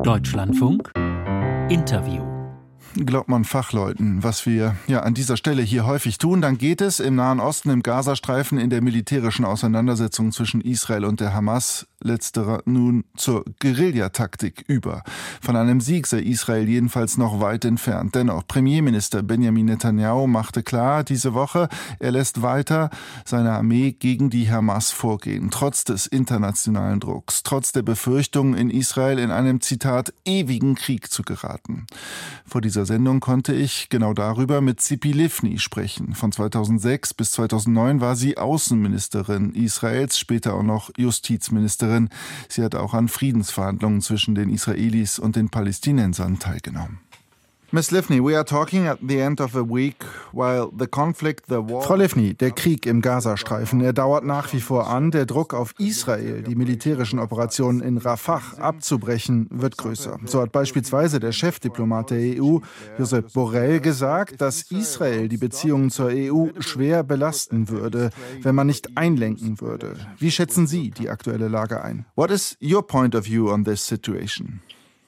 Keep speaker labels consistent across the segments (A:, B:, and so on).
A: Deutschlandfunk Interview.
B: Glaubt man Fachleuten, was wir an dieser Stelle hier häufig tun, dann geht es im Nahen Osten, im Gazastreifen, in der militärischen Auseinandersetzung zwischen Israel und der Hamas, letzterer nun zur Guerillataktik über. Von einem Sieg sei Israel jedenfalls noch weit entfernt. Dennoch, Premierminister Benjamin Netanyahu machte klar diese Woche, er lässt weiter seine Armee gegen die Hamas vorgehen, trotz des internationalen Drucks, trotz der Befürchtung, in Israel in einem, Zitat, ewigen Krieg zu geraten. Vor dieser Sendung konnte ich genau darüber mit Tzipi Livni sprechen. Von 2006 bis 2009 war sie Außenministerin Israels, später auch noch Justizministerin. Sie hat auch an Friedensverhandlungen zwischen den Israelis und den Palästinensern teilgenommen. Miss Livni, we are talking at the end of a week while the conflict, the war... Frau Livni, der Krieg im Gazastreifen, er dauert nach wie vor an. Der Druck auf Israel, die militärischen Operationen in Rafah abzubrechen, wird größer. So hat beispielsweise der Chefdiplomat der EU, Josep Borrell, gesagt, dass Israel die Beziehungen zur EU schwer belasten würde, wenn man nicht einlenken würde. Wie schätzen Sie die aktuelle Lage ein? What is your point of view on this situation?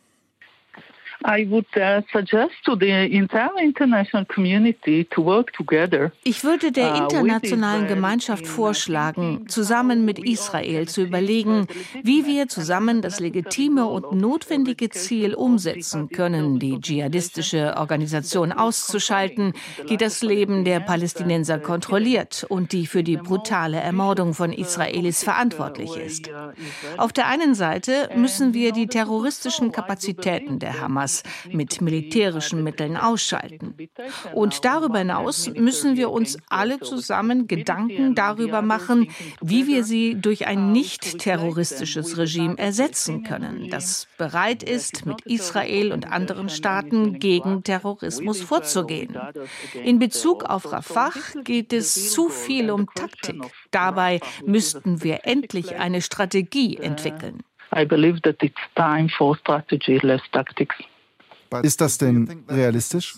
C: I would suggest to the entire international community to work together.
D: Ich würde der internationalen Gemeinschaft vorschlagen, zusammen mit Israel zu überlegen, wie wir zusammen das legitime und notwendige Ziel umsetzen können, die dschihadistische Organisation auszuschalten, die das Leben der Palästinenser kontrolliert und die für die brutale Ermordung von Israelis verantwortlich ist. Auf der einen Seite müssen wir die terroristischen Kapazitäten der Hamas mit militärischen Mitteln ausschalten. Und darüber hinaus müssen wir uns alle zusammen Gedanken darüber machen, wie wir sie durch ein nicht-terroristisches Regime ersetzen können, das bereit ist, mit Israel und anderen Staaten gegen Terrorismus vorzugehen. In Bezug auf Rafah geht es zu viel um Taktik. Dabei müssten wir endlich eine Strategie entwickeln.
C: I believe that it's time for strategy, less tactics.
B: Ist das denn realistisch?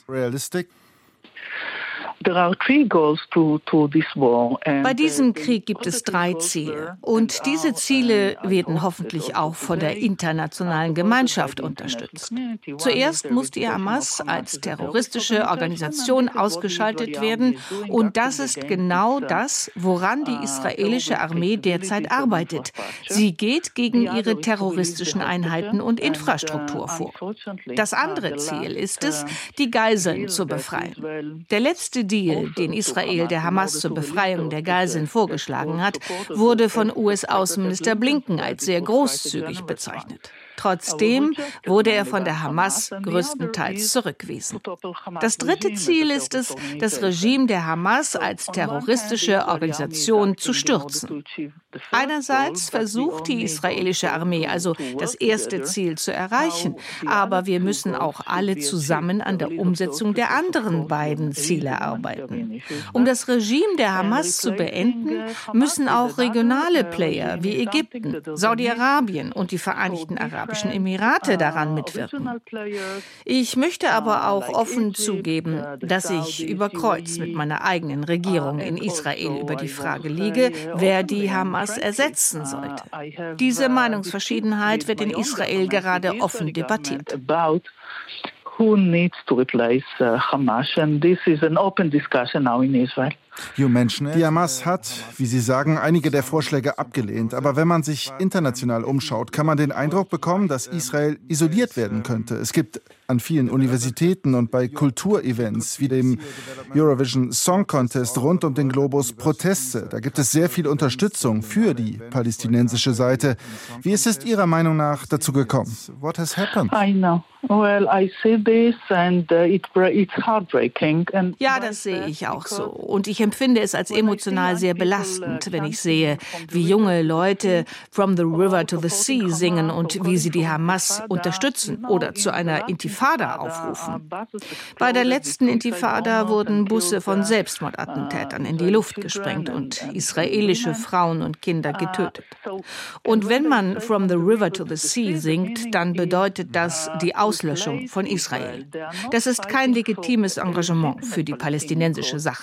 C: There are three goals to this war.
D: Bei diesem Krieg gibt es 3 Ziele. Und diese Ziele werden hoffentlich auch von der internationalen Gemeinschaft unterstützt. Zuerst muss die Hamas als terroristische Organisation ausgeschaltet werden. Und das ist genau das, woran die israelische Armee derzeit arbeitet. Sie geht gegen ihre terroristischen Einheiten und Infrastruktur vor. Das andere Ziel ist es, die Geiseln zu befreien. Der letzte Deal, den Israel der Hamas zur Befreiung der Geiseln vorgeschlagen hat, wurde von US-Außenminister Blinken als sehr großzügig bezeichnet. Trotzdem wurde er von der Hamas größtenteils zurückgewiesen. Das dritte Ziel ist es, das Regime der Hamas als terroristische Organisation zu stürzen. Einerseits versucht die israelische Armee also das erste Ziel zu erreichen, aber wir müssen auch alle zusammen an der Umsetzung der anderen beiden Ziele arbeiten. Um das Regime der Hamas zu beenden, müssen auch regionale Player wie Ägypten, Saudi-Arabien und die Vereinigten Arabischen Emirate daran mitwirken. Ich möchte aber auch offen zugeben, dass ich über Kreuz mit meiner eigenen Regierung in Israel über die Frage liege, wer die Hamas ersetzen sollte. Diese Meinungsverschiedenheit wird in Israel gerade offen debattiert.
C: Who needs to replace Hamas? And this is an open discussion now in Israel.
B: Die Hamas hat, wie Sie sagen, einige der Vorschläge abgelehnt. Aber wenn man sich international umschaut, kann man den Eindruck bekommen, dass Israel isoliert werden könnte. Es gibt an vielen Universitäten und bei Kulturevents wie dem Eurovision Song Contest rund um den Globus Proteste. Da gibt es sehr viel Unterstützung für die palästinensische Seite. Wie ist es Ihrer Meinung nach dazu gekommen? What has happened?
C: I know. Well, I see this and it's heartbreaking.
D: Ja, das sehe ich auch so. Und ich empfinde es als emotional sehr belastend, wenn ich sehe, wie junge Leute From the River to the Sea singen und wie sie die Hamas unterstützen oder zu einer Intifada aufrufen. Bei der letzten Intifada wurden Busse von Selbstmordattentätern in die Luft gesprengt und israelische Frauen und Kinder getötet. Und wenn man From the River to the Sea singt, dann bedeutet das die Auslöschung von Israel. Das ist kein legitimes Engagement für die palästinensische Sache.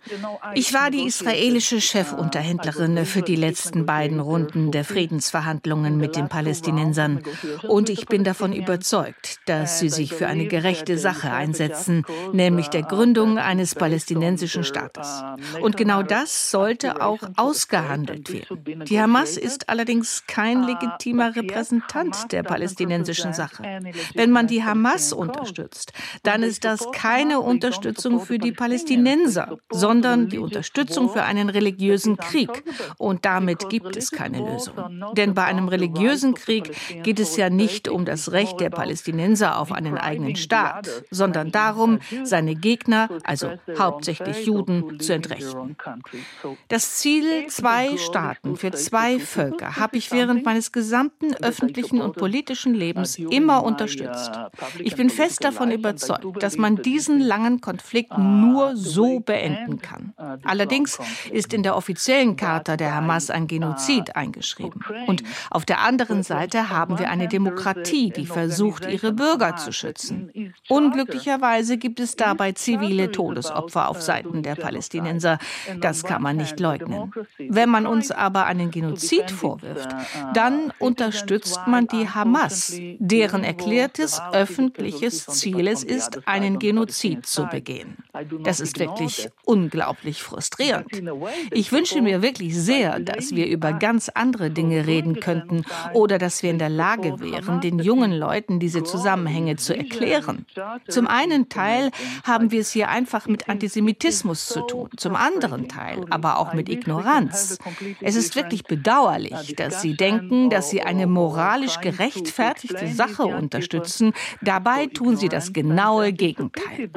D: Ich war die israelische Chefunterhändlerin für die letzten beiden Runden der Friedensverhandlungen mit den Palästinensern. Und ich bin davon überzeugt, dass sie sich für eine gerechte Sache einsetzen, nämlich der Gründung eines palästinensischen Staates. Und genau das sollte auch ausgehandelt werden. Die Hamas ist allerdings kein legitimer Repräsentant der palästinensischen Sache. Wenn man die Hamas unterstützt, dann ist das keine Unterstützung für die Palästinenser, sondern die Unterstützung für einen religiösen Krieg. Und damit gibt es keine Lösung. Denn bei einem religiösen Krieg geht es ja nicht um das Recht der Palästinenser auf einen eigenen Staat, sondern darum, seine Gegner, also hauptsächlich Juden, zu entrechten. Das Ziel 2 Staaten für 2 Völker habe ich während meines gesamten öffentlichen und politischen Lebens immer unterstützt. Ich bin fest davon überzeugt, dass man diesen langen Konflikt nur so beenden kann. Allerdings ist in der offiziellen Charta der Hamas ein Genozid eingeschrieben. Und auf der anderen Seite haben wir eine Demokratie, die versucht, ihre Bürger zu schützen. Unglücklicherweise gibt es dabei zivile Todesopfer auf Seiten der Palästinenser. Das kann man nicht leugnen. Wenn man uns aber einen Genozid vorwirft, dann unterstützt man die Hamas, deren erklärtes öffentliches Ziel es ist, einen Genozid zu begehen. Das ist wirklich unglaublich frustrierend. Ich wünsche mir wirklich sehr, dass wir über ganz andere Dinge reden könnten oder dass wir in der Lage wären, den jungen Leuten diese Zusammenhänge zu erklären. Zum einen Teil haben wir es hier einfach mit Antisemitismus zu tun, zum anderen Teil aber auch mit Ignoranz. Es ist wirklich bedauerlich, dass Sie denken, dass Sie eine moralisch gerechtfertigte Sache unterstützen. Dabei tun Sie das genaue Gegenteil.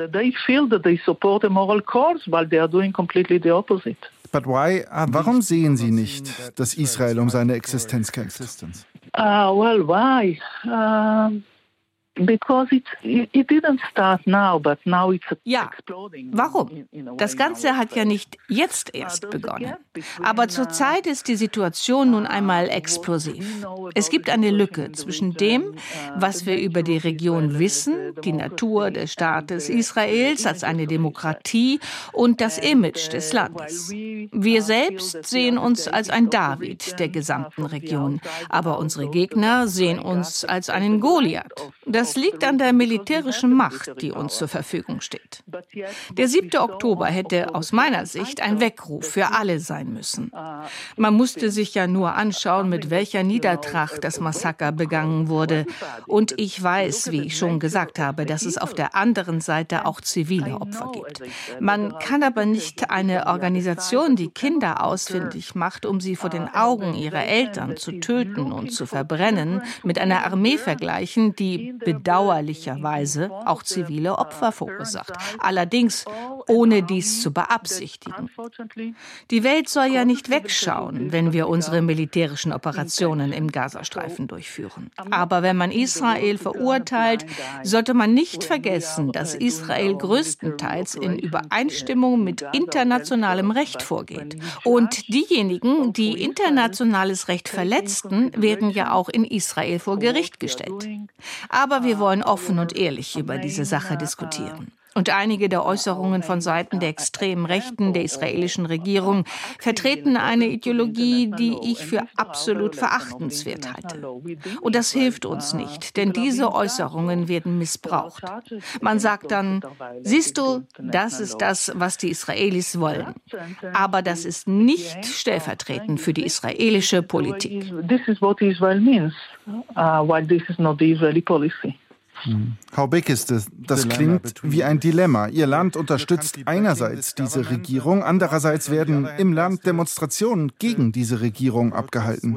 B: Warum sehen Sie nicht, dass Israel um seine Existenz kämpft?
D: Ja, warum? Das Ganze hat ja nicht jetzt erst begonnen. Aber zurzeit ist die Situation nun einmal explosiv. Es gibt eine Lücke zwischen dem, was wir über die Region wissen, die Natur des Staates Israels als eine Demokratie und das Image des Landes. Wir selbst sehen uns als ein David der gesamten Region, aber unsere Gegner sehen uns als einen Goliath. Das liegt an der militärischen Macht, die uns zur Verfügung steht. Der 7. Oktober hätte aus meiner Sicht ein Weckruf für alle sein müssen. Man musste sich ja nur anschauen, mit welcher Niedertracht das Massaker begangen wurde. Und ich weiß, wie ich schon gesagt habe, dass es auf der anderen Seite auch zivile Opfer gibt. Man kann aber nicht eine Organisation, die Kinder ausfindig macht, um sie vor den Augen ihrer Eltern zu töten und zu verbrennen, mit einer Armee vergleichen, die bedauerlicherweise auch zivile Opfer verursacht. Allerdings ohne dies zu beabsichtigen. Die Welt soll ja nicht wegschauen, wenn wir unsere militärischen Operationen im Gazastreifen durchführen. Aber wenn man Israel verurteilt, sollte man nicht vergessen, dass Israel größtenteils in Übereinstimmung mit internationalem Recht vorgeht. Und diejenigen, die internationales Recht verletzten, werden ja auch in Israel vor Gericht gestellt. Aber wir wollen offen und ehrlich über diese Sache diskutieren. Und einige der Äußerungen von Seiten der extremen Rechten der israelischen Regierung vertreten eine Ideologie, die ich für absolut verachtenswert halte. Und das hilft uns nicht, denn diese Äußerungen werden missbraucht. Man sagt dann, siehst du, das ist das, was die Israelis wollen. Aber das ist nicht stellvertretend für die israelische Politik.
C: This is what Israel means, while this is not the Israeli policy.
B: How big ist es? Das klingt wie ein Dilemma. Ihr Land unterstützt einerseits diese Regierung, andererseits werden im Land Demonstrationen gegen diese Regierung abgehalten.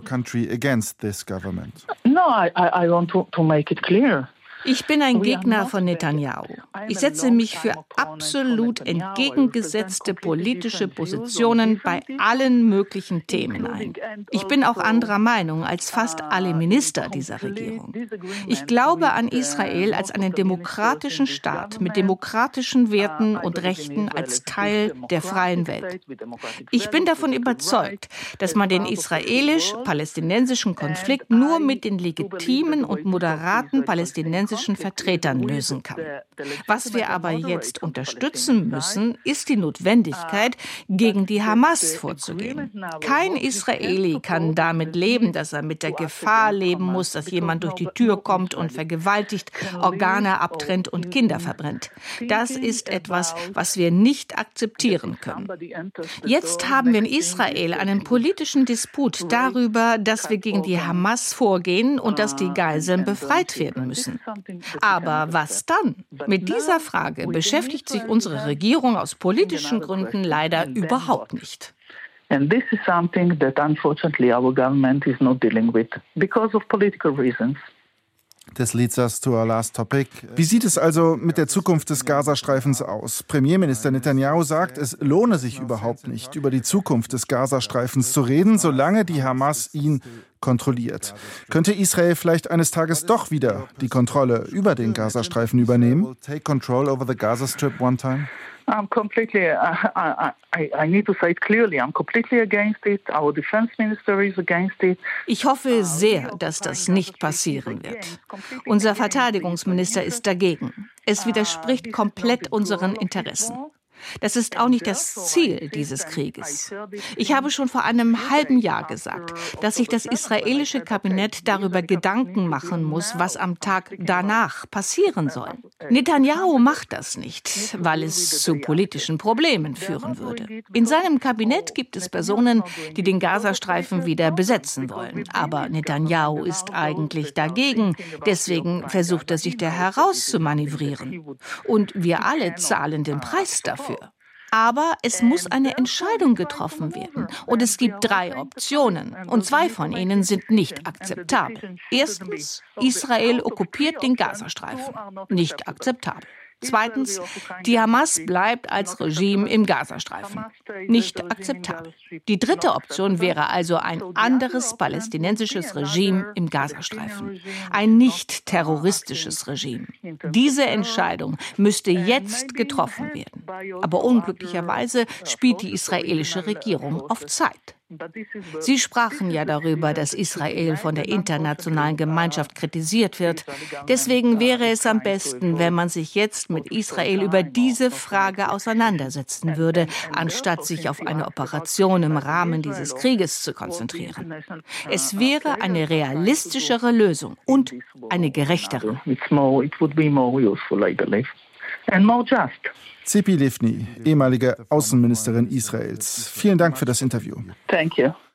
C: No, I want to make it clear.
D: Ich bin ein Gegner von Netanyahu. Ich setze mich für absolut entgegengesetzte politische Positionen bei allen möglichen Themen ein. Ich bin auch anderer Meinung als fast alle Minister dieser Regierung. Ich glaube an Israel als einen demokratischen Staat mit demokratischen Werten und Rechten als Teil der freien Welt. Ich bin davon überzeugt, dass man den israelisch-palästinensischen Konflikt nur mit den legitimen und moderaten Palästinensern palästinensischen Vertretern lösen kann. Was wir aber jetzt unterstützen müssen, ist die Notwendigkeit, gegen die Hamas vorzugehen. Kein Israeli kann damit leben, dass er mit der Gefahr leben muss, dass jemand durch die Tür kommt und vergewaltigt, Organe abtrennt und Kinder verbrennt. Das ist etwas, was wir nicht akzeptieren können. Jetzt haben wir in Israel einen politischen Disput darüber, dass wir gegen die Hamas vorgehen und dass die Geiseln befreit werden müssen. Aber was dann? Mit dieser Frage beschäftigt sich unsere Regierung aus politischen Gründen leider überhaupt nicht.
C: And this is something that unfortunately our government is not dealing with because of political reasons.
B: This leads us to our last topic. Wie sieht es also mit der Zukunft des Gazastreifens aus? Premierminister Netanyahu sagt, es lohne sich überhaupt nicht, über die Zukunft des Gazastreifens zu reden, solange die Hamas ihn kontrolliert. Könnte Israel vielleicht eines Tages doch wieder die Kontrolle über den Gazastreifen übernehmen? Take control over the Gaza Strip one time?
C: I'm completely, I need to say it clearly, I'm completely against it. Our defense minister is against it.
D: Ich hoffe sehr, dass das nicht passieren wird. Unser Verteidigungsminister ist dagegen. Es widerspricht komplett unseren Interessen. Das ist auch nicht das Ziel dieses Krieges. Ich habe schon vor einem halben Jahr gesagt, dass sich das israelische Kabinett darüber Gedanken machen muss, was am Tag danach passieren soll. Netanyahu macht das nicht, weil es zu politischen Problemen führen würde. In seinem Kabinett gibt es Personen, die den Gazastreifen wieder besetzen wollen. Aber Netanyahu ist eigentlich dagegen. Deswegen versucht er sich da herauszumanövrieren. Und wir alle zahlen den Preis dafür. Aber es muss eine Entscheidung getroffen werden. Und es gibt 3 Optionen. Und 2 von ihnen sind nicht akzeptabel. Erstens, Israel okkupiert den Gazastreifen. Nicht akzeptabel. Zweitens, die Hamas bleibt als Regime im Gazastreifen. Nicht akzeptabel. Die 3. Option wäre also ein anderes palästinensisches Regime im Gazastreifen. Ein nicht terroristisches Regime. Diese Entscheidung müsste jetzt getroffen werden. Aber unglücklicherweise spielt die israelische Regierung auf Zeit. Sie sprachen ja darüber, dass Israel von der internationalen Gemeinschaft kritisiert wird. Deswegen wäre es am besten, wenn man sich jetzt mit Israel über diese Frage auseinandersetzen würde, anstatt sich auf eine Operation im Rahmen dieses Krieges zu konzentrieren. Es wäre eine realistischere Lösung und eine gerechtere.
C: And more just.
B: Tzipi Livni, ehemalige Außenministerin Israels. Vielen Dank für das Interview.
C: Thank you.